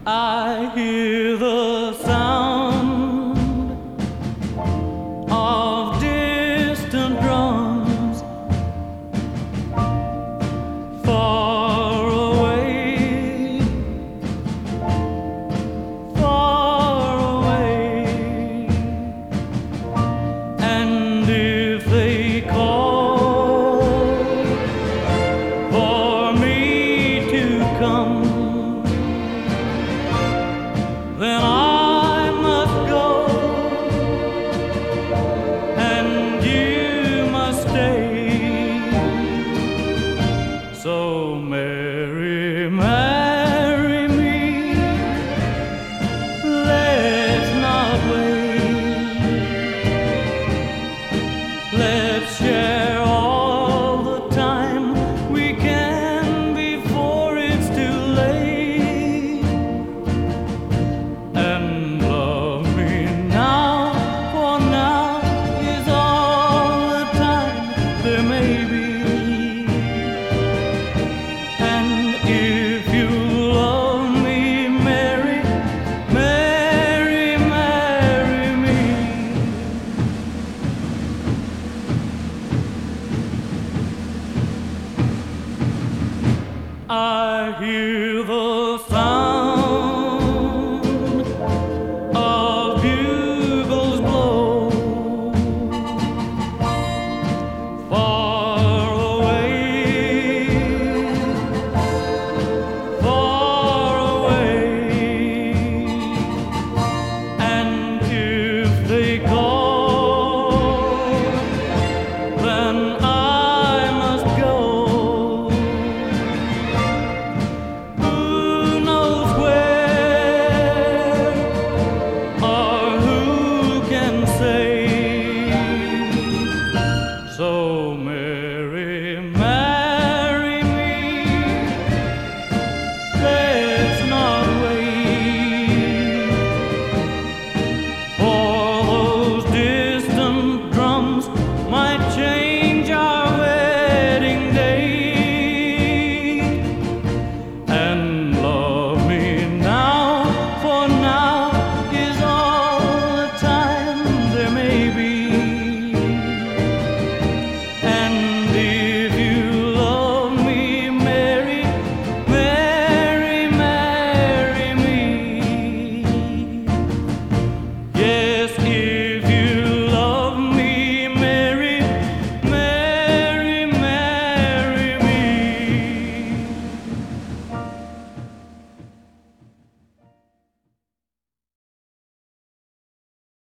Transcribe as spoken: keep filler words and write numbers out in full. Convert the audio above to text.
I hear the sound of distant drums far away, far away, and if they call for me to come, then I must go, and you must stay. So marry, marry me, let's not wait. Let's share all the time we can before it's too late. And love me now, for now is all the time there may be. And if you love me, marry, marry, marry me. I hear